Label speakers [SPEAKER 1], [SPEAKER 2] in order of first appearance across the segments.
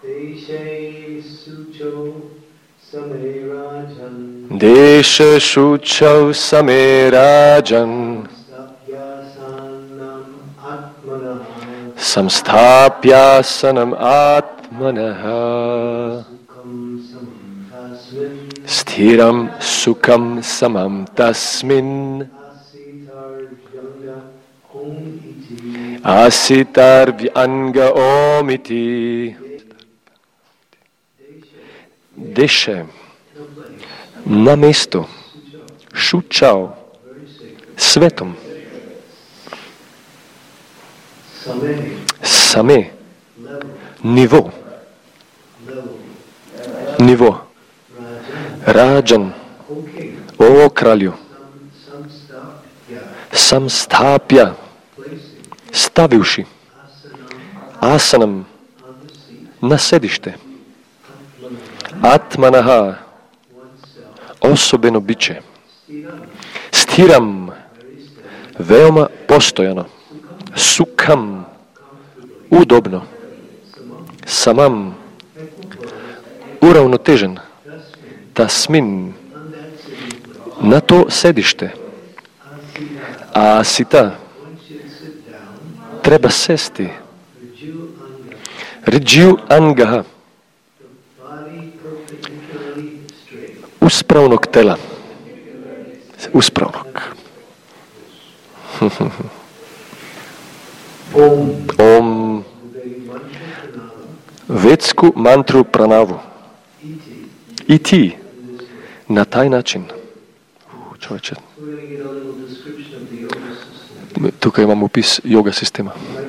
[SPEAKER 1] Desha Shuchau Samerajan Samsthapyasanam Atmanaha Sthiram Sukham Samam Tasmin Asitar Vyanga Omiti. Deshe, na mesto, šučao, svetom. Same, nivo. Rađan, o kralju. Samsthapya, stavivši. Asanam, na sedište. Atmanaha, osobeno biće. Sthiram, veoma postojano. Sukham, udobno. Samam, uravnotežen. Tasmin, na to sedište. Asita, treba sesti. Rijju angaha, uspravnog tela. Uspravnog. Om. Vetsku mantru pranavu. I ti. Na taj način. Čovječe. Tukaj imamo opis yoga sistema.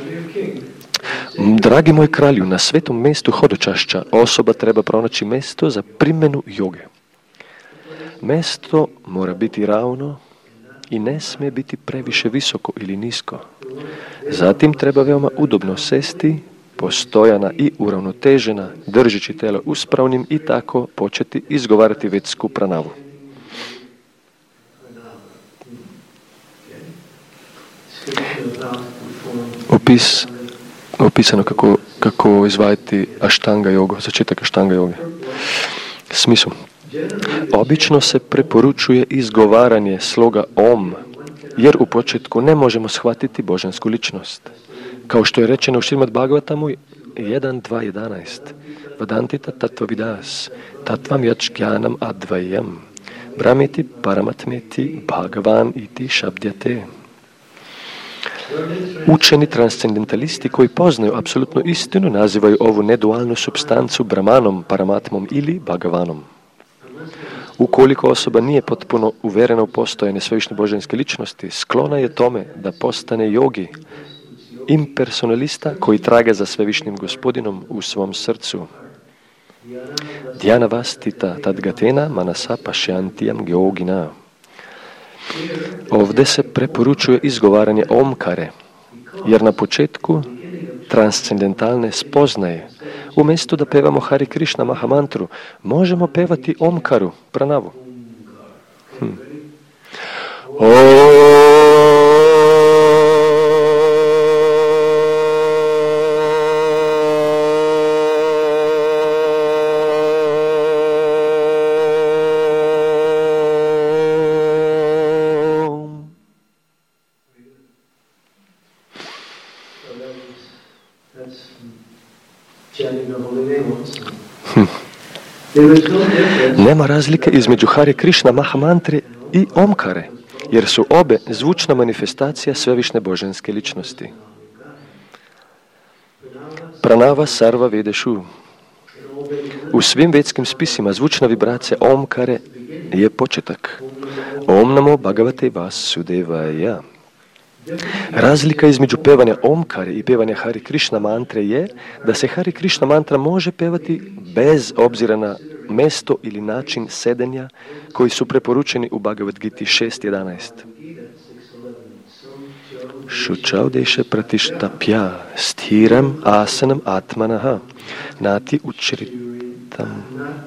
[SPEAKER 1] Dragi moj kralju, na svetom mjestu hodočašća osoba treba pronaći mjesto za primjenu joge. Mjesto mora biti ravno i ne smije biti previše visoko ili nisko. Zatim treba veoma udobno sesti, postojana i uravnotežena, držeći telo uspravnim i tako početi izgovarati vetsku pranavu. Opisano kako izvajati aštanga jogu, začetak aštanga joge. Smislu. Obično se preporučuje izgovaranje sloga Om, jer u početku ne možemo shvatiti božansku ličnost. Kao što je rečeno u Šrimad Bhagavatamu 1.2.11. Vadantita tattva vidas, tattvam yačkjanam advajam, brahmeti paramatmeti bhagavan iti šabdjate. Učeni transcendentalisti koji poznaju apsolutnu istinu nazivaju ovu nedualnu supstancu Brahmanom, Paramatmom ili Bhagavanom. Ukoliko osoba nije potpuno uverena u postojanje svevišnje božanske ličnosti, sklona je tome da postane jogi, impersonalista koji traga za svevišnjim gospodinom u svom srcu. Dhyana vastita tadgatena manasa pašyantiyam yogina. Ovdje se preporučuje izgovaranje omkare, jer na početku transcendentalne spoznaje, umjesto da pevamo Hare Krishna Mahamantru, možemo pevati omkaru, pranavu. Nema razlike između Hare Krishna Mahamantre i omkare, jer su obe zvučna manifestacija svevišnje božanske ličnosti. Pranava sarva vedešu. U svim vedskim spisima zvučna vibracija omkare je početak. Om namo bhagavate vasudevaya. Razlika između pevanja omkare i pevanja Hare Krishna mantre je da se Hare Krishna mantra može pevati bez obzira na mjesto ili način sedenja koji su preporučeni u Bhagavad Gita 6.11. Šučao deshe pratishtapya sthiram asanam atmanaha nati uchritam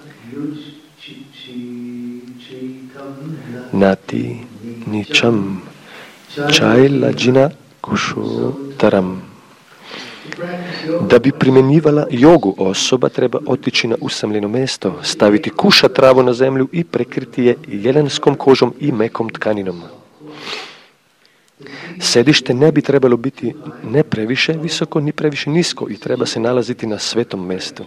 [SPEAKER 1] nati nicham Chailajina kushotaram. Da bi primjenjivala jogu, osoba treba otići na usamljeno mjesto, staviti kuša travu na zemlju i prekriti je jelenskom kožom i mekom tkaninom. Sedište ne bi trebalo biti ne previše visoko, ni previše nisko i treba se nalaziti na svetom mjestu.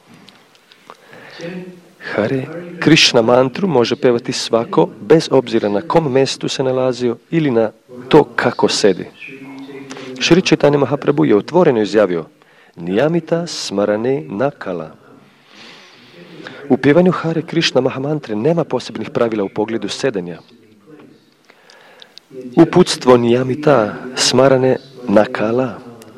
[SPEAKER 1] Hare Krishna mantru može pevati svako, bez obzira na kom mjestu se nalazio ili na to kako sedi. Šri Chaitanya Mahaprabhu je otvoreno izjavio Niyamita smarane nakala. U pjevanju Hare Krishna Mahamantre nema posebnih pravila u pogledu sedenja. Uputstvo Niyamita smarane nakala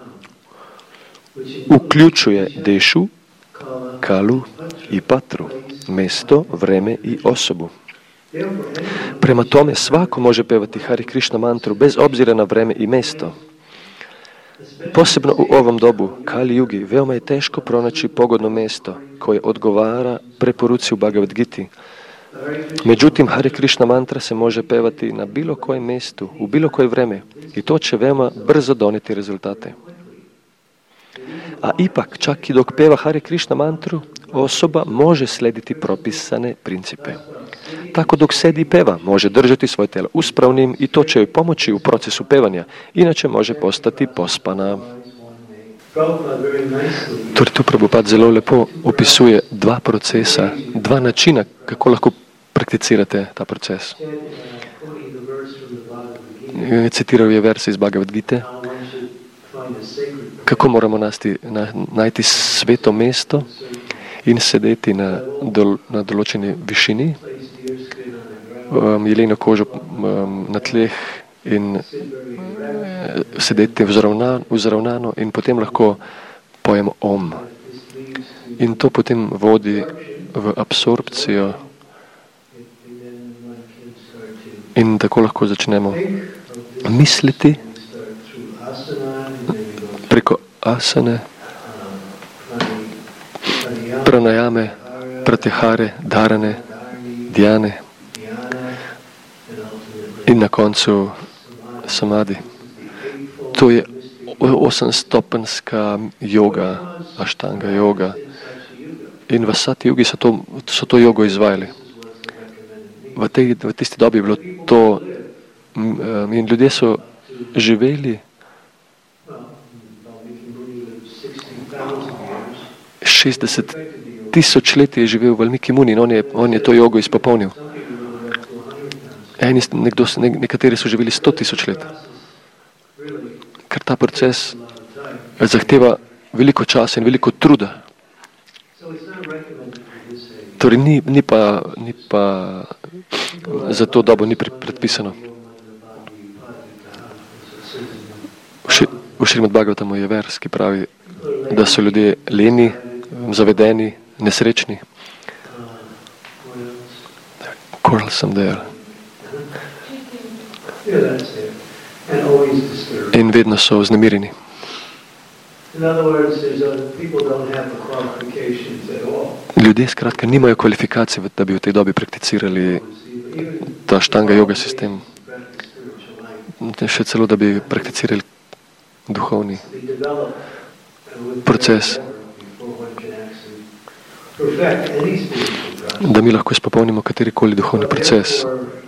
[SPEAKER 1] uključuje dešu, kalu i patru, mjesto, vreme i osobu. Prema tome, svako može pevati Hare Krishna mantru bez obzira na vreme i mjesto. Posebno u ovom dobu, Kali Yugi, veoma je teško pronaći pogodno mjesto koje odgovara preporuci u Bhagavad Giti. Međutim, Hare Krishna mantra se može pevati na bilo kojem mjestu, u bilo koje vreme i to će veoma brzo donijeti rezultate. A ipak, čak i dok peva Hare Krishna mantru, osoba može slijediti propisane principe. Tako dok sedi i peva, može držati svoje telo uspravnim i to će joj pomoći u procesu pevanja, inače može postati pospana. Tu Prabhupada zelo lepo opisuje dva procesa, dva načina kako lahko prakticirate ta proces. Citiral je vers iz Bhagavad Gite, kako moramo najti sveto mesto in sedeti na določeni višini, jeleno kožo na tleh in sedeti vzravnano in potem lahko pojemo Om. In to potem vodi v absorpcijo in tako lahko začnemo misliti preko asane, pranajame, pratyahare, dharane, dhyane in na koncu samadhi. To je 8-stopenska joga, aštanga joga. In v Sati Jugi so to jogo izvajali. V tisti dobi je bilo to in ljudje so živeli 60,000 let je živel Valmiki Muni in on je to jogo izpopolnil. Nekateri so živeli 100,000 let. Ker ta proces zahteva veliko časa in veliko truda. Torej ni pa za to dobo ni predpisano. V Šrimad Bhagavatamu je vers, ki pravi, da so ljudje leni, zavedeni, nesrečni. Quarrelsome there. In vedno so vznemirjeni. Ljudje skratka nimajo kvalifikacije, da bi v tej dobi prakticirali ta štanga yoga sistem. Še celo, da bi prakticirali duhovni proces. Da mi lahko izpopolnimo katerikoli duhovni proces.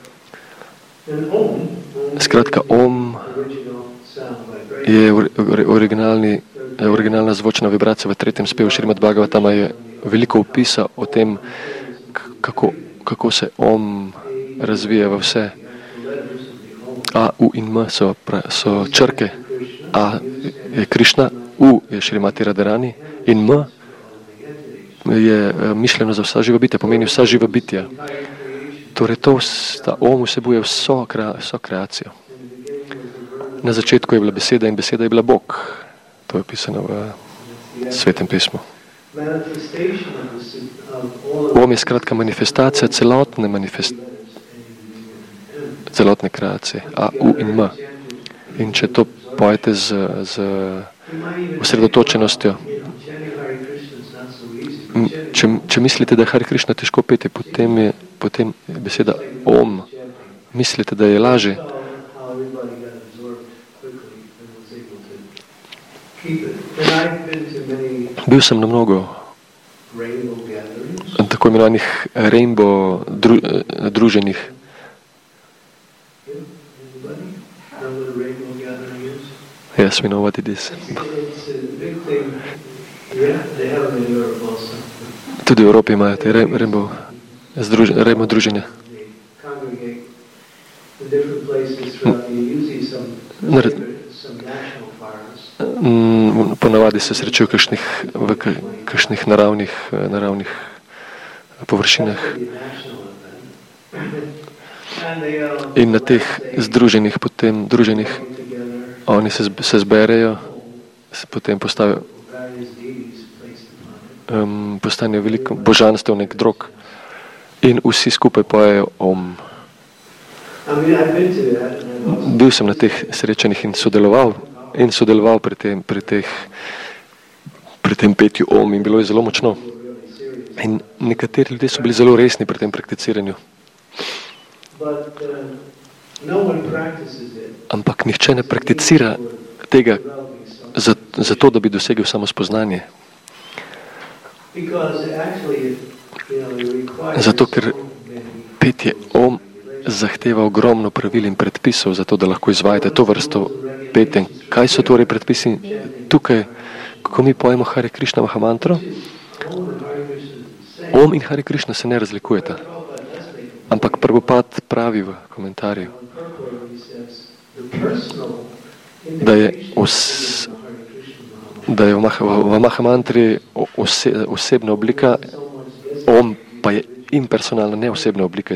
[SPEAKER 1] Skratka, Om je originalna zvočna vibracija v 3. spevu Šrimad Bhagavatama, je veliko opisa o tem, kako se Om razvija v vse. A, U in M so črke. A je Krišna, U je Šrimati Radharani in M je mišljeno za vsa živa bitja, pomeni vsa živa bitja. Torej ta Om vsebuje vso kreacijo. Na začetku je bila beseda in beseda je bila Bog. To je pisano v Svetem pismu. Om je skratka manifestacija celotne kreacije. A, U in M. In če to pojete z osredotočenostjo, če mislite, da je Hare Krishna težko peti, potem je beseda Om. Mislite, da je lažje. Bil sem na mnogo tako imenovanih rainbow druženjih. Yes, we know what it is. Tudi v Evropi imajo te rainbow druženja. Ponavadi se srečujo v kakšnih naravnih površinah. In na teh združenih druženih oni se zberejo, potem postanejo veliko božanstev, nek drog in vsi skupaj pojejo Om. Bil sem na teh srečanjih in sodeloval pri tem petju Om in bilo je zelo močno. In nekateri ljudje so bili zelo resni pri tem prakticiranju. Ampak nihče ne prakticira tega zato, da bi dosegel samo spoznanje. Zato, ker petje Om zahteva ogromno pravil in predpisov, zato da lahko izvajate to vrsto petja. Kaj so torej predpisi tukaj, ko mi pojemo Hare Krishna Mahamantro? Om in Hare Krishna se ne razlikujeta. Ampak Prabhupada pravi v komentarju, da je v Mahamantri osebna oblika, Om pa je impersonalna, neosebna oblika.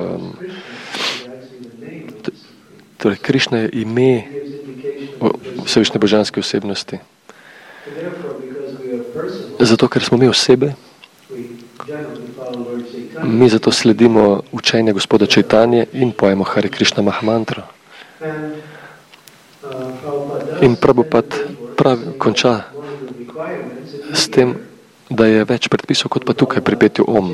[SPEAKER 1] Torej, Krishna je ime vsevišnje božanske osebnosti. Zato, ker smo mi osebe, mi zato sledimo učenje gospoda Čajtanje in pojemo Hare Krishna Mahamantro. In Prabhupada konča s tem, da je več predpisov kot pa tukaj pri petju Om.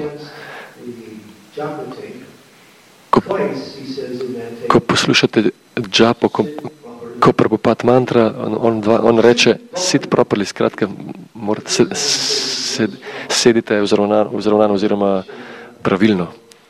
[SPEAKER 1] Ko poslušate džapo, ko Prabhupada mantra, on reče sit properly, skratka, sedite vzravnano oziroma pravilno.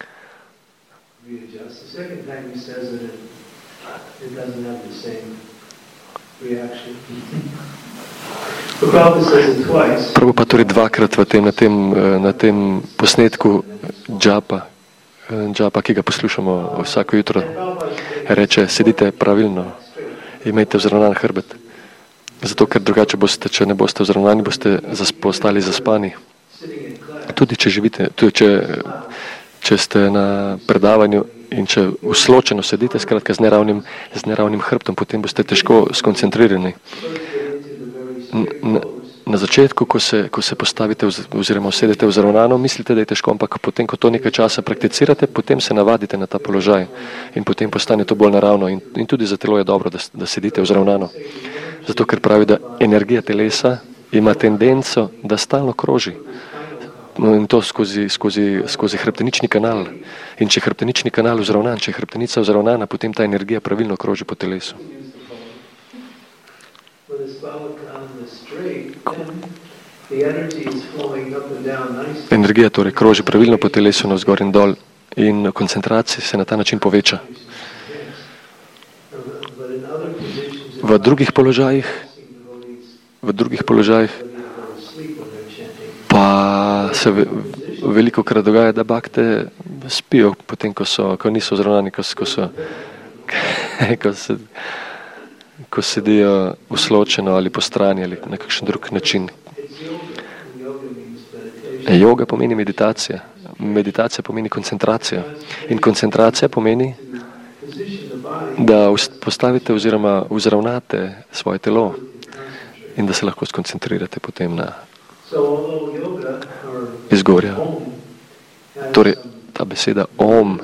[SPEAKER 1] Prabhupada torej dvakrat na tem posnetku džapa, ki ga poslušamo vsako jutro, reče, sedite pravilno, imejte vzravnan hrbet. Zato, ker drugače boste, če ne boste vzravnani, boste postali zaspani. Tudi če ste na predavanju in če usločeno sedite, skratka z neravnim hrbtom, potem boste težko skoncentrirani. Na začetku, ko se postavite oziroma sedete vzravnano, mislite, da je težko, ampak potem, ko to nekaj časa prakticirate, potem se navadite na ta položaj in potem postane to bolj naravno in tudi za telo je dobro, da sedite vzravnano. Zato, ker pravi, da energija telesa ima tendenco, da stalno kroži. In to skozi hrbtenični kanal. In če je hrbtenični kanal vzravnan, če je hrbtenica vzravnana, potem ta energija pravilno kroži po telesu. Energija torej kroži pravilno po telesu navzgor in dol in koncentracija se na ta način poveča. V drugih položajih pa se veliko krat dogaja, da bakte spijo potem, ko niso vzravnani, ko sedijo usločeno ali po strani ali na kakšen drug način. Yoga pomeni meditacija. Meditacija pomeni koncentracija. In koncentracija pomeni, da postavite oziroma vzravnate svoje telo in da se lahko skoncentrirate potem na izgorja. Torej, ta beseda Om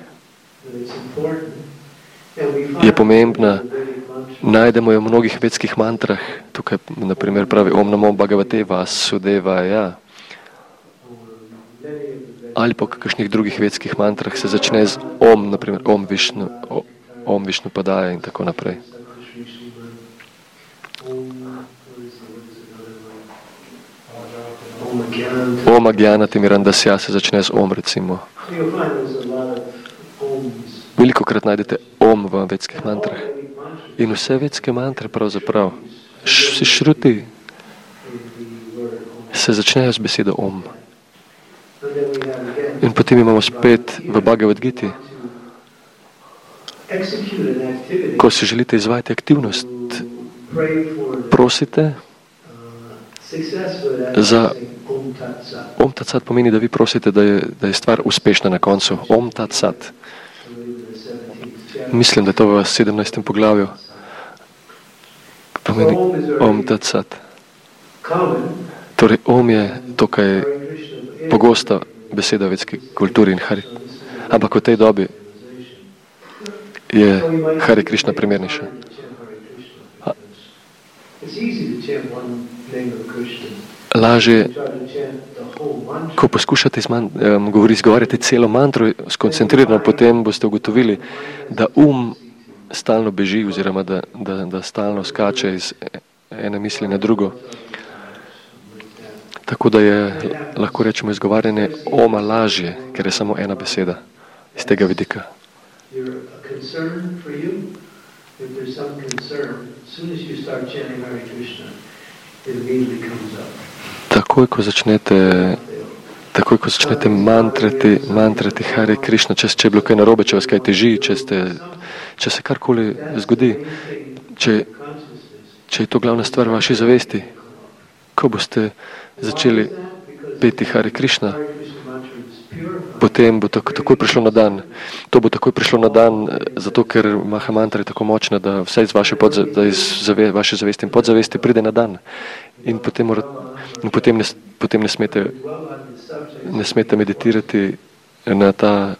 [SPEAKER 1] je pomembna. Najdemo jo v mnogih vedskih mantrah. Tukaj, na primer, pravi Om Namo Bhagavate Vasudevaya. Ali po kakšnih drugih vedskih mantrah se začne z Om, na primer Om Vishnu Padaya in tako naprej. Om Agyana Timirandasya se začne z Om, recimo. Veliko krat najdete Om v vedskih mantrah. In vse vedske mantre pravzaprav, vsi šruti se začnejo z besedo Om. In potem imamo spet v Bhagavad Giti, ko si želite izvajati aktivnost, prosite za Om Tat Sat, pomeni, da vi prosite, da je stvar uspešna na koncu. Om Tat Sat. Mislim, da je to v 17. poglavju. Pomeni Om Tat Sat. Torej, Om je tukaj pogosta beseda v vedski kulturi in Hari. Ampak v tej dobi je Hare Krishna primernejša. Lažje, ko poskušate izgovarjati celo mantro skoncentrirano, potem boste ugotovili, da stalno beži oziroma da stalno skače iz ene misli na drugo. Tako da je, lahko rečemo, izgovarjanje Oma lažje, ker je samo ena beseda iz tega vidika. Takoj, ko začnete mantrati Hare Krishna, če je bilo kaj narobe, če vas kaj teži, če se karkoli zgodi, če je to glavna stvar v vaši zavesti, ko boste začeli peti Hare Krishna, potem bo takoj prišlo na dan. To bo takoj prišlo na dan, zato ker Maha mantra je tako močna, da vse iz vaše zavesti in podzavesti pride na dan. In potem ne smete meditirati na ta,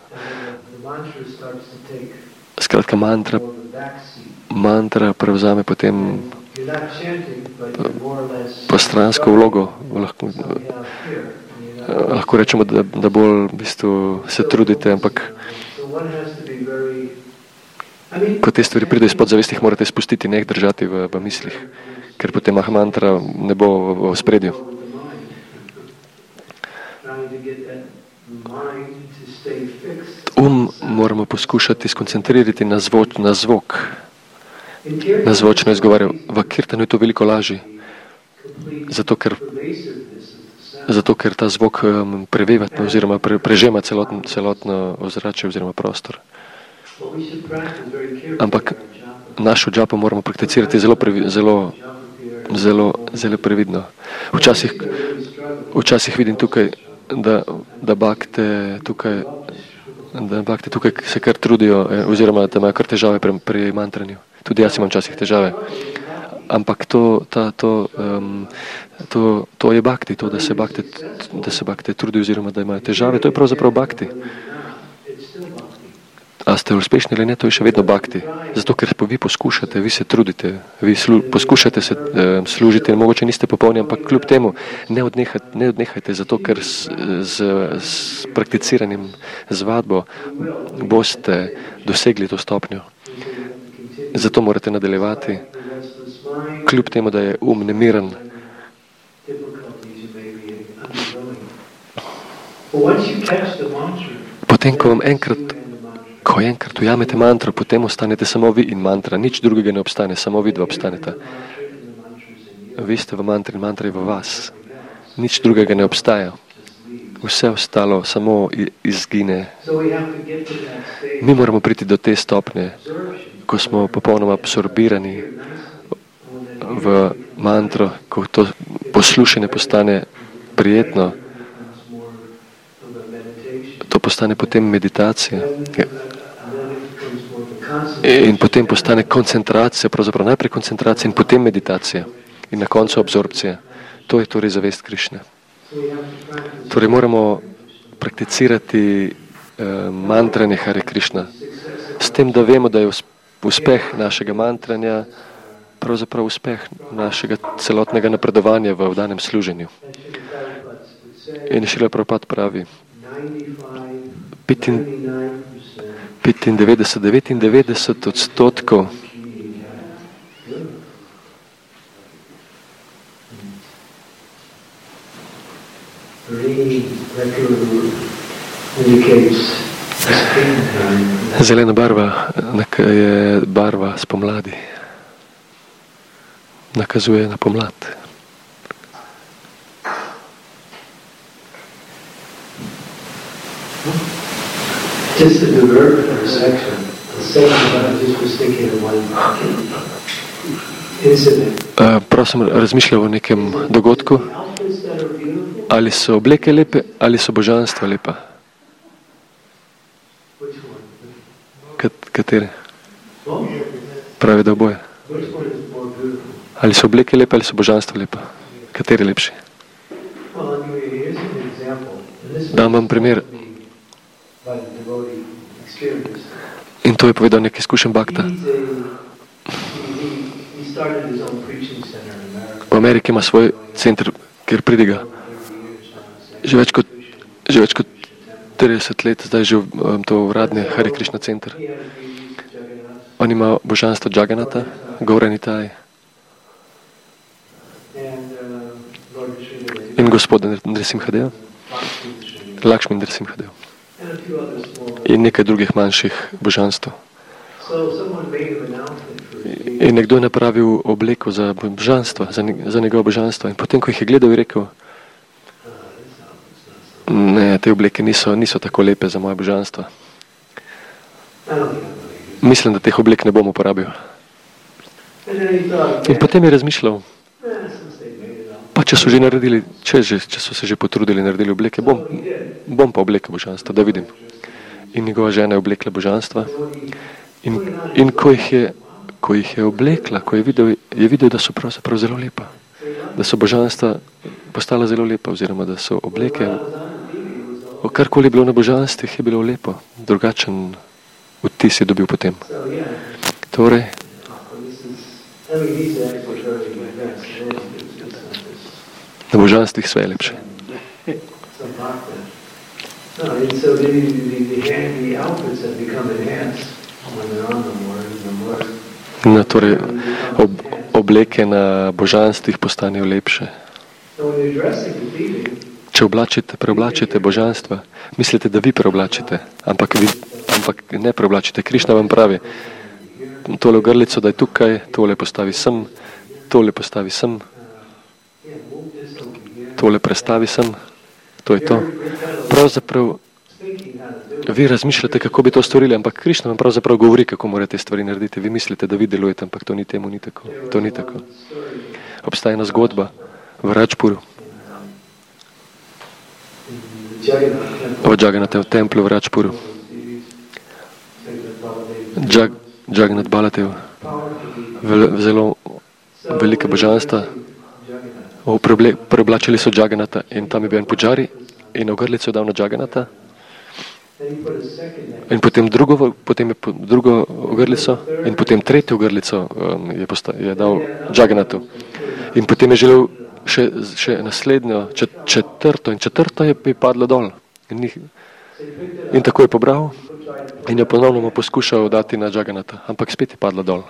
[SPEAKER 1] skratka, mantra prevzame potem postransko vlogo. Lahko rečemo, da bolj v bistvu se trudite, ampak ko te stvari pridejo iz podzavesti, jih morate spustiti, ne jih držati v mislih, ker potem Maha mantra ne bo v ospredju. Moramo poskušati skoncentrirati na zvok, na zvočno izgovarjal. V kirtanu je to veliko lažje, zato ker ta zvok preveva oziroma prežema celotno ozračje oziroma prostor. Ampak našo džapo moramo prakticirati zelo previdno. Včasih vidim tukaj, da bakte tukaj se kar trudijo oziroma da imajo kar težave pri mantranju. Tudi jaz imam včasih težave. Ampak to je bhakti, to, da se bakte trudi oziroma da imajo težave, to je pravzaprav bhakti. A ste uspešni ali ne, to je še vedno bhakti. Zato, ker vi poskušate, vi se trudite, poskušate se služiti, mogoče niste popolni, ampak kljub temu ne odnehajte, zato ker s prakticiranjem, z vadbo boste dosegli to stopnjo. Zato morate nadaljevati, kljub temu, da je nemiren. Potem, ko enkrat ujamete mantro, potem ostanete samo vi in mantra. Nič drugega ne obstane, samo vi dva obstanete. Vi ste v mantri in mantra je v vas. Nič drugega ne obstaja. Vse ostalo samo izgine. Mi moramo priti do te stopnje, ko smo popolnoma absorbirani v mantro, ko to poslušanje postane prijetno, to postane potem meditacija. In potem postane koncentracija, pravzaprav najprej koncentracija in potem meditacija. In na koncu absorpcija. To je torej zavest Krišne. Torej moramo prakticirati mantranje Hare Krishna. S tem, da vemo, da je uspeh našega mantranja pravzaprav uspeh našega celotnega napredovanja v danem služenju. In Šrila Prabhupada pravi, 99% Zelena barva je barva spomladi. Nakazuje na pomlad.
[SPEAKER 2] Just to divert from section, the same I just was thinking of one incident.
[SPEAKER 1] Prav sem razmišljal o nekem dogodku. Ali so obleke lepe, ali so božanstva lepa? Katere? Pravi, da oboje. Ali so obleke lepe, ali so božanstva lepa? Kateri lepši? Dam vam primer. In to je povedal nek izkušen bakta. V Ameriki ima svoj center, kjer pridiga. Že več kot 30 let, zdaj že to uradni Hare Krishna center. On ima božanstvo Jagannatha, Gaura Nitai. In gospoda Nrsimhadeva, Lakšmi Nrsimhadeva. In nekaj drugih manjših božanstv. In nekdo je napravil obleko za božanstvo, za njegovo božanstvo. In potem, ko jih je gledal, je rekel, ne, te obleke niso tako lepe za moje božanstvo. Mislim, da teh oblek ne bom uporabil. In potem je razmišljal, pa če so že naredili, če so se že potrudili naredili obleke, bom pa oblekel božanstvo, da vidim. In njegova žena je oblekla božanstva. In ko jih je oblekla, ko je videl, da so pravzaprav zelo lepa. Da so božanstva postala zelo lepa, oziroma da so obleke, karkoli je bilo na božanstvih, je bilo lepo. Drugačen vtis je dobil potem. Torej, na božanstvih sve je lepše. Torej, obleke na božanstvih postanejo lepše. Če preoblačite božanstva, mislite, da vi preoblačite, ampak ne preoblačite. Krišna vam pravi, tole ogrlico daj tukaj, tole postavi sem, tole prestavi sem, to je to. Pravzaprav vi razmišljate, kako bi to storili, ampak Krišna vam pravzaprav govori, kako morate stvari narediti. Vi mislite, da vi delujete, ampak to ni tako. To ni tako. Obstaja ena zgodba v Rajpuru, o Jagannath templju v Rajpuru. Jagannath Baladev, zelo velika božanstva. Preoblačili so Jagannatha in tam je bil en puđari in ogrlico je dal na Jagannatha. In potem drugo ogrlico in potem tretjo ogrlico je dal Jagannathu. In potem je želel še naslednjo, četrto in četrto je padlo dol. In tako je pobral in jo ponovno poskušal dati na Jagannatha, ampak spet je padlo dol.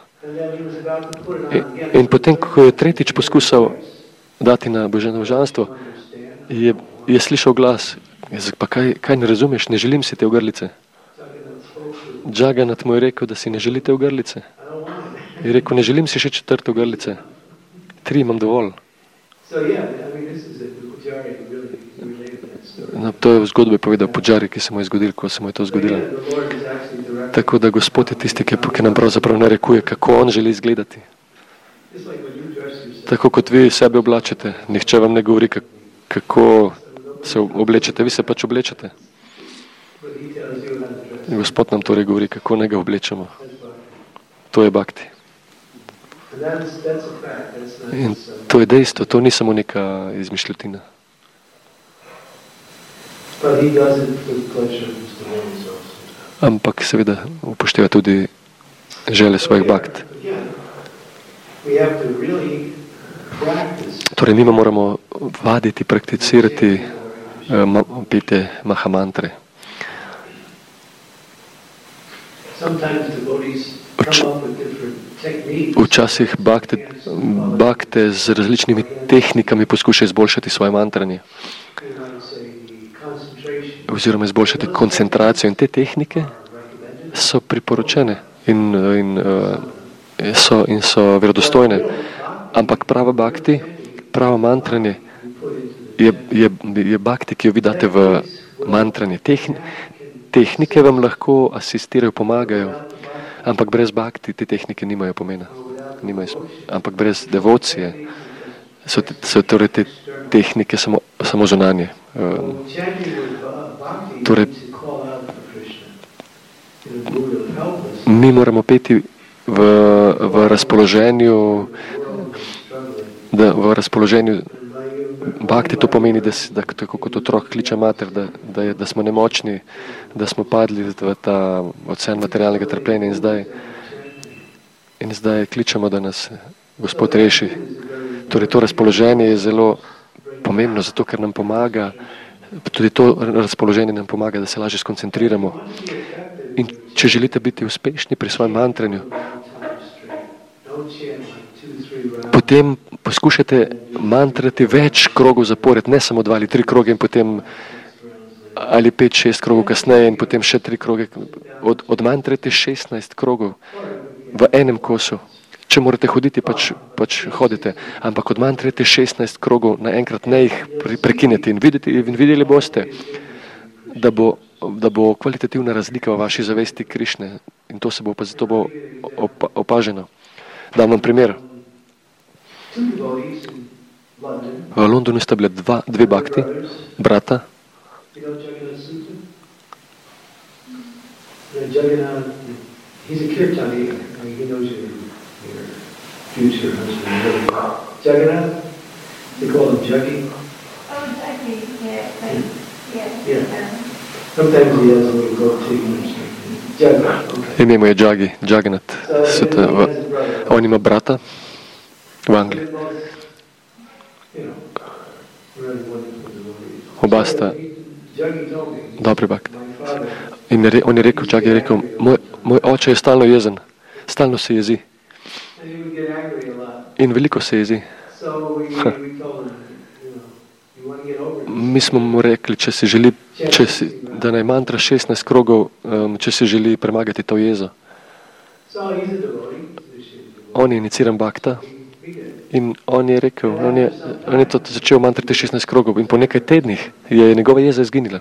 [SPEAKER 1] In potem, ko je tretjič poskušal dati na božanstvo, je slišal glas, pa kaj ne razumeš, ne želim si te ogrlice. Jagannath mu je rekel, da si ne želite ogrlice. Je rekel, ne želim si še četrte ogrlice. 3 imam dovolj. No, to je v zgodbi povedal puđari, ki se mu je zgodil, ko se mu je to zgodilo. Tako da Gospod je tisti, ki nam pravzaprav narekuje, kako on želi izgledati. Tako kot vi sebe oblačite, nihče vam ne govori, kako se oblečete, vi se pač oblečete. Gospod nam torej govori, kako ne ga oblečemo. To je bhakti. In to je dejstvo, to ni samo neka izmišljotina. Ampak seveda upošteva tudi želje svojih bhakt. Torej, mi moramo vaditi, prakticirati pite mahamantre. Včasih bhakte z različnimi tehnikami poskušajo izboljšati svoje mantranje. oziroma izboljšati koncentracijo. In te tehnike so priporočene in so verodostojne. Ampak prava bhakti, pravo mantranje je bhakti, ki jo vi date v mantranje. Tehnike vam lahko asistirajo, pomagajo, ampak brez bhakti te tehnike nimajo pomena. Ampak brez devocije so torej te tehnike samo zunanje. Torej, mi moramo peti v razpoloženju, bhakti to pomeni, da tako kot otrok kliče mater, da smo nemočni, da smo padli v ta ocean materialnega trpljenja in zdaj kličemo, da nas Gospod reši. Torej, to razpoloženje je zelo pomembno, zato ker nam pomaga, tudi to razpoloženje nam pomaga, da se lažje skoncentriramo. In če želite biti uspešni pri svojem mantranju, potem poskušajte mantrati več krogov zapored, ne samo 2 ali 3 kroge in potem ali 5-6 krogov kasneje in potem še 3 kroge. Odmantrajte 16 krogov v enem kosu. Če morate hoditi, pač hodite, ampak odmantrajte 16 krogov naenkrat, ne jih prekinete in videli boste, da bo kvalitativna razlika v vaši zavesti Krišne in to bo opaženo. Dam vam primer. V Londonu sta bile dve bhakti, brata.
[SPEAKER 2] Future husband, Jagannath, they call him Juggy.
[SPEAKER 3] Oh, Juggy, yeah.
[SPEAKER 2] Sometimes he has a little goatee. Juggy.
[SPEAKER 1] Ime mu je Jagannath. On ima brata v Angliji. Oba sta dobri bhakti. In on je rekel, Juggy je rekel, moj oče je stalno jezen, stalno se jezi. In veliko se jezi. Mi smo mu rekli, da naj mantra 16 krogov, če se želi premagati to jezo. On je iniciran bhakta in on je rekel, on je to začel mantrati 16 krogov in po nekaj tednih je njegova jeza izginila.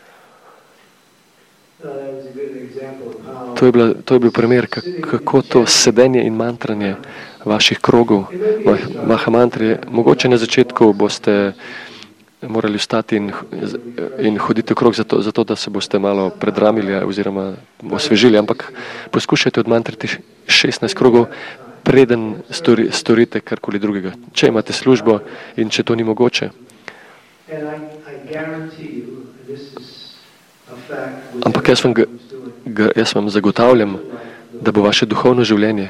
[SPEAKER 1] To je bil primer, kako to sedenje in mantranje vaših krogov, mahamantrije. Mogoče na začetku boste morali vstati in hoditi okrog zato, da se boste malo predramili oziroma osvežili, ampak poskušajte odmantrati 16 krogov, preden storite karkoli drugega. Če imate službo in če to ni mogoče. Ampak jaz vam zagotavljam, da bo vaše duhovno življenje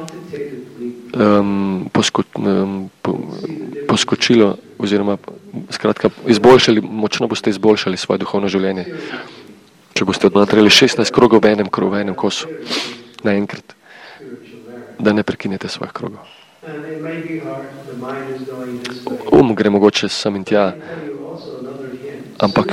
[SPEAKER 1] poskočilo oziroma skratka izboljšali, močno boste izboljšali svoje duhovno življenje. Če boste odmantrali 16 krogov v enem kosu naenkrat, da ne prekinete svojih krogov. Gre mogoče sem in tja, ampak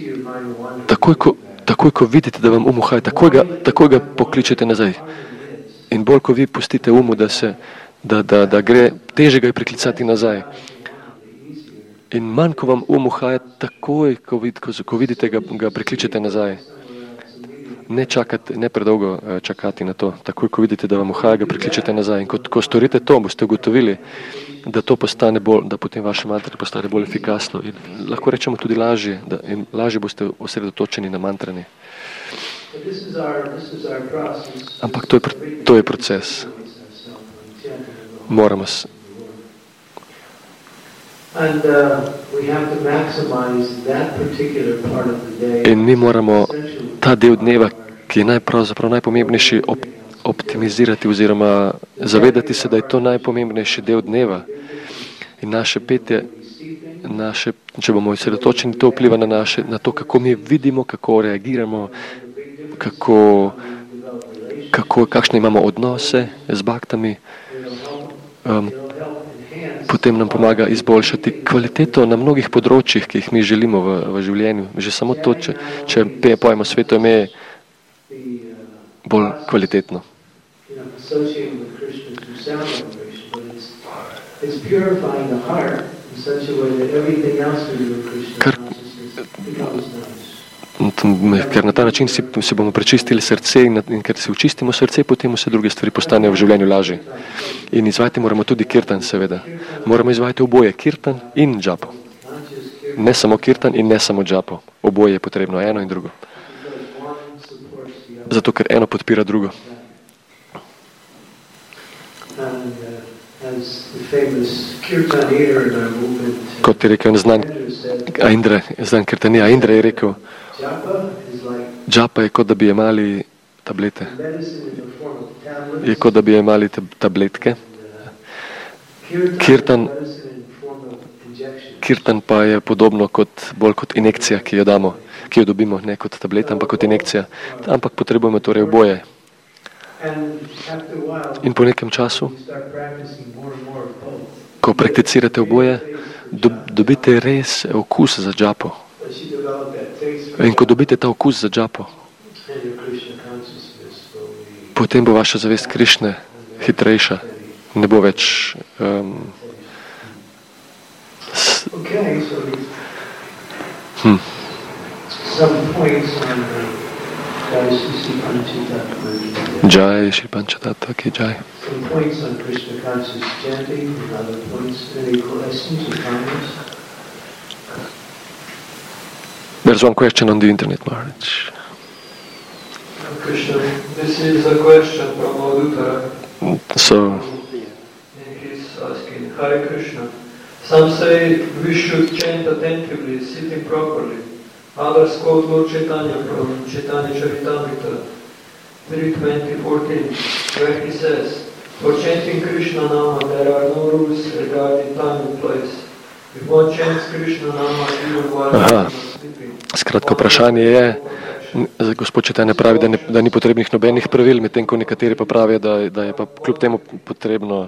[SPEAKER 1] takoj, ko vidite, da vam uhaja, takoj ga pokličete nazaj. In bolj, ko vi pustite da gre, teže ga je priklicati nazaj. In manj, ko vam uhaja, takoj, ko vidite, ga prikličete nazaj. Ne predolgo čakati na to. Takoj, ko vidite, da vam uhaja, ga prikličete nazaj. In ko storite to, boste ugotovili, da to postane da potem vaše mantre postane bolj efikasno. In lahko rečemo tudi lažje, in lažje boste osredotočeni na mantranje. Ampak to je proces. Moramo se. In mi moramo ta del dneva, ki je pravzaprav najpomembnejši, optimizirati oziroma zavedati se, da je to najpomembnejši del dneva. In naše petje, če bomo osredotočeni, to vpliva na to, kako mi vidimo, kako reagiramo, kakšne imamo odnose z bhaktami. potem nam pomaga izboljšati kvaliteto na mnogih področjih, ki jih mi želimo v življenju. Že samo to, če pojemo sveto ime bolj kvalitetno. Ker na ta način si bomo prečistili srce in ker si očistimo srce, potem vse druge stvari postanejo v življenju lažje. In izvajati moramo tudi kirtan, seveda. Moramo izvajati oboje, kirtan in džapo. Ne samo kirtan in ne samo džapo. Oboje je potrebno, eno in drugo. Zato, ker eno podpira drugo. Kot je rekel znan kirtanija, Indra je rekel, džapa je kot da bi jemali tablete. Je kot da bi jemali tabletke. Kirtan pa je podobno bolj kot injekcija, ki jo damo, ki jo dobimo, ne kot tableta, ampak kot injekcija. Ampak potrebujemo torej oboje. In po nekem času, ko prakticirate oboje, dobite res okus za džapo. In ko dobite ta okus za džapo, potem bo vaša zavest Krišne hitrejša. Ne bo več Jai Shri Panchatattva ki Jai.
[SPEAKER 2] Some points on Krishna conscious chanting and other points. Any questions or comments?
[SPEAKER 1] There's one question on the internet, Maharaj.
[SPEAKER 4] Krishna, this is a question from Madhutara.
[SPEAKER 1] So,
[SPEAKER 4] And he's asking, Hare Krishna, some say we should chant attentively, sitting properly. Others quote Lord Chaitanya from Chaitanya Charitamrita 3:20-14, where he says, for chanting Krishna Nama there are no rules regarding time and place. If one chants Krishna Nama even while sleeping.
[SPEAKER 1] Skratka, vprašanje je, gospod Chaitanya pravi, da ni potrebnih nobenih pravil, medtem ko nekateri pa pravijo, da je pa kljub temu potrebno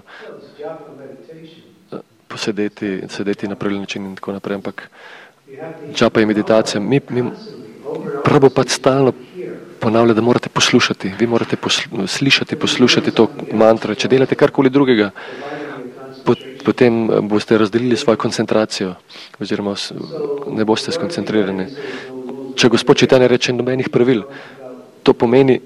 [SPEAKER 1] sedeti na pravilen način in tako naprej, ampak džapa je meditacija. Mi Prabhupada stalno ponavlja, da morate poslušati. Vi morate poslušati to mantro. Če delate karkoli drugega, potem boste razdelili svojo koncentracijo, oziroma ne boste skoncentrirani. Če gospod Chaitanya reče nobenih pravil, to pomeni,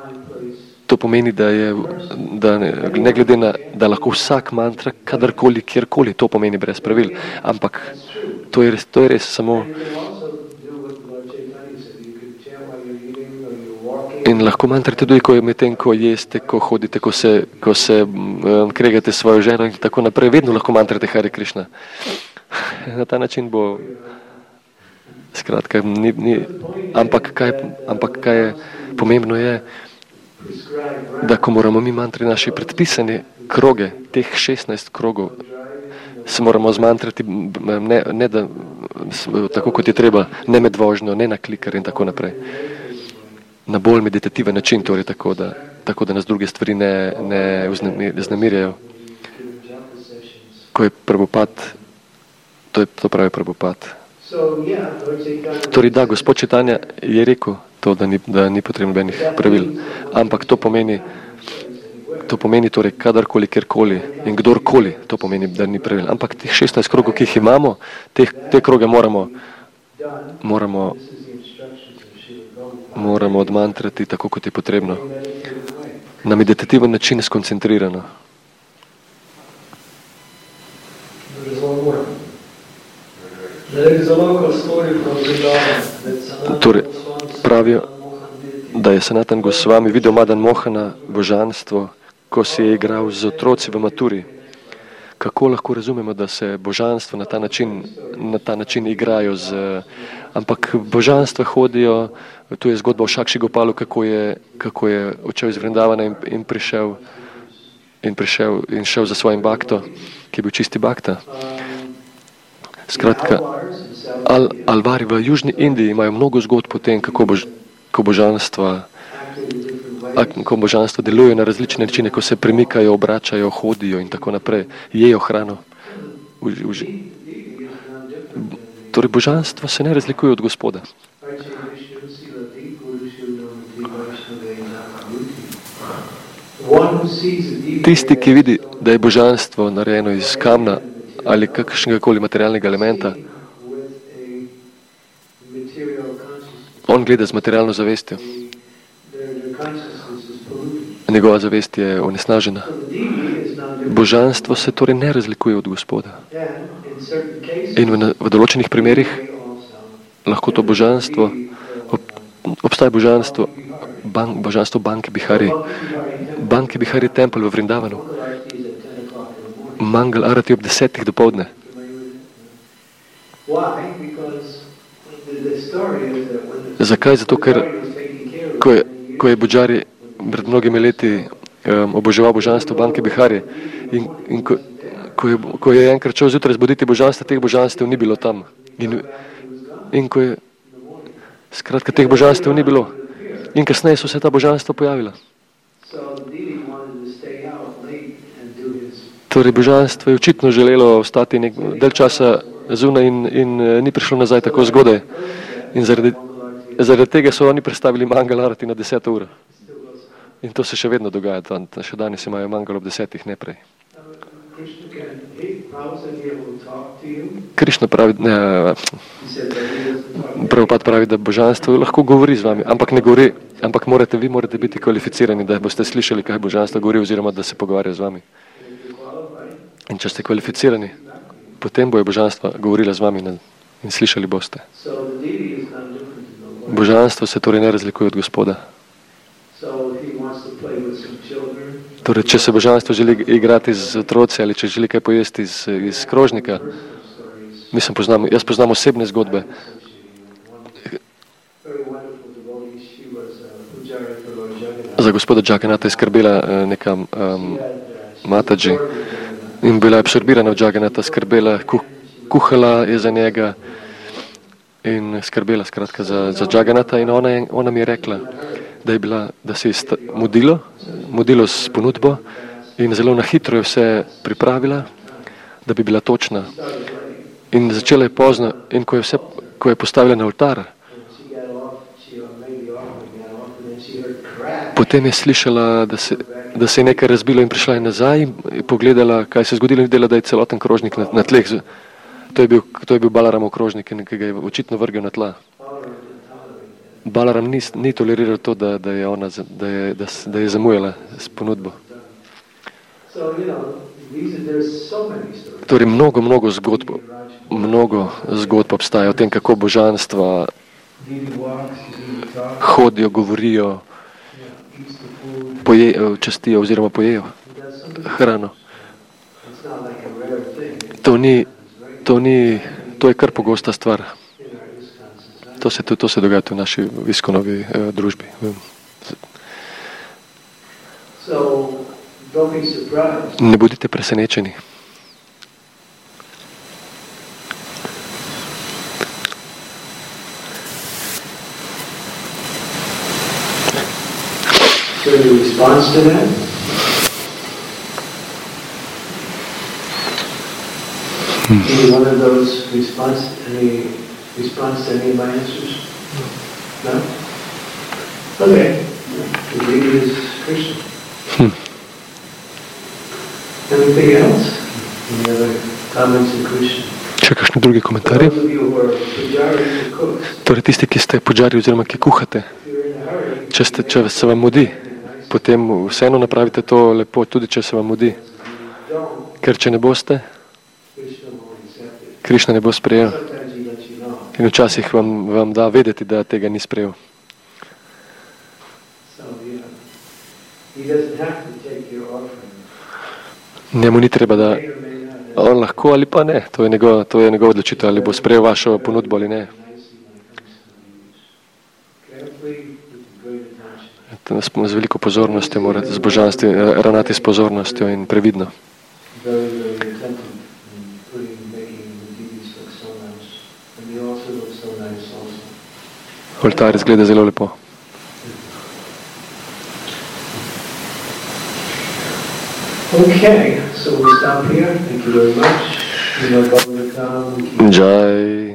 [SPEAKER 1] da ne glede na, da lahko vsak mantra, kadarkoli, kjerkoli, to pomeni brez pravil. Ampak to je res samo. In lahko mantrate tudi, medtem ko jeste, ko hodite, ko se kregate svojo ženo in tako naprej. Vedno lahko mantrate Hare Krishna. Na ta način bo. Skratka, ampak kaj je pomembno je, da ko moramo mi mantri naši predpisane kroge, teh 16 krogov, se moramo zmantrati, ne da, tako kot je treba, ne med vožnjo, ne na klikar in tako naprej. Na bolj meditativen način, torej tako da nas druge stvari ne vznemirjajo. Ko je Prabhupada, to pravi Prabhupada. Torej da, gospod Chaitanya je rekel to, da ni potrebno nobenih pravil, ampak to pomeni torej kadarkoli, kjerkoli in kdorkoli, to pomeni, da ni pravil. Ampak teh 16 krogov, ki jih imamo, te kroge moramo odmantrati tako, kot je potrebno. Na meditativen način skoncentrirano. Torej, pravijo, da je Sanatan Gosvami videl Madan Mohana božanstvo, ko si je igral z otroci v maturi. Kako lahko razumemo, da se božanstvo na ta način igrajo ampak božanstva hodijo, tu je zgodba o Šakši Gopalu, kako je odšel iz Vrindavana in šel za svojim bakto, ki je bil čisti bakta. Skratka, Alvari v Južni Indiji imajo mnogo zgodb o tem, ko božanstva delujejo na različne načine, ko se premikajo, obračajo, hodijo in tako naprej, jejo hrano. Torej, božanstvo se ne razlikuje od Gospoda. Tisti, ki vidi, da je božanstvo narejeno iz kamna ali kakšnega koli materialnega elementa, on gleda z materialno zavestjo. Njegova zavest je onesnažena. Božanstvo se torej ne razlikuje od Gospoda. In v določenih primerih lahko to božanstvo, obstaja božanstvo Banke Bihari. Banke Bihari je tempelj v Vrindavanu. Mangal Arati ob 10 dopoldne. Zakaj? Zato, ker ko je Budžari pred mnogimi leti oboževal božanstvo Banke Bihari in ko je enkrat šel zjutraj zbuditi božanstva, teh božanstev ni bilo tam. In ko je, skratka, teh božanstev ni bilo. In kasneje so se ta božanstva pojavila. Torej, božanstvo je očitno želelo ostati del časa zunaj in ni prišlo nazaj tako zgodaj. In zaradi tega so oni predstavili Mangal Arati na 10 uro. In to se še vedno dogaja. Še danes imajo Mangal ob 10, ne prej. Krišna pravi, Prabhupada pravi, da božanstvo lahko govori z vami, ampak ne govori, ampak vi morate biti kvalificirani, da boste slišali, kaj božanstvo govori, oziroma da se pogovarja z vami. In če ste kvalificirani, potem bojo božanstva govorila z vami in slišali boste. Božanstvo se torej ne razlikuje od Gospoda. Torej, če se božanstvo želi igrati z otroci ali če želi kaj pojesti iz krožnika, jaz poznam osebne zgodbe. Za gospoda Džaganata je skrbela neka Mataji in bila je absorbirana v Džaganata, skrbela, kuhala je za njega in skrbela skratka za Džaganata in ona mi je rekla, da se je mudilo s ponudbo in zelo na hitro je vse pripravila, da bi bila točna. In začela je pozno in ko je postavila na oltar, potem je slišala, da se je nekaj razbilo in prišla je nazaj in pogledala, kaj se je zgodilo in videla, da je celoten krožnik na tleh. To je bil Balaramov krožnik, ki ga je očitno vrgel na tla. Balaram ni toleriral to, da je zamujala s ponudbo. Torej, mnogo zgodb obstaja o tem, kako božanstva hodijo, govorijo, častijo oziroma pojejo hrano. To je kar pogosta stvar. To se dogaja v naši Iskonovi družbi. Ne bodite presenečeni.
[SPEAKER 2] Any one of those response to any of my answers? No? Okay. The leader is Krishna. Anything else? Any other comments on Krishna?
[SPEAKER 1] Še kakšni drugi komentarji? Torej, tisti, ki ste puđari oziroma ki kuhate, če se vam mudi, potem vseeno napravite to lepo, tudi če se vam mudi. Ker če ne boste, Krišna ne bo sprejel. In včasih vam da vedeti, da tega ni sprejel. Njemu ni treba, da on lahko ali pa ne. To je njegov odločitev, ali bo sprejel vašo ponudbo ali ne. Z veliko pozornostjo morate z božanstvom ravnati s pozornostjo in previdno. Oltar izgleda zelo lepo.
[SPEAKER 2] Okay, so we'll stop here. Thank you very much. Srimad Bhagavatam ki
[SPEAKER 1] Jai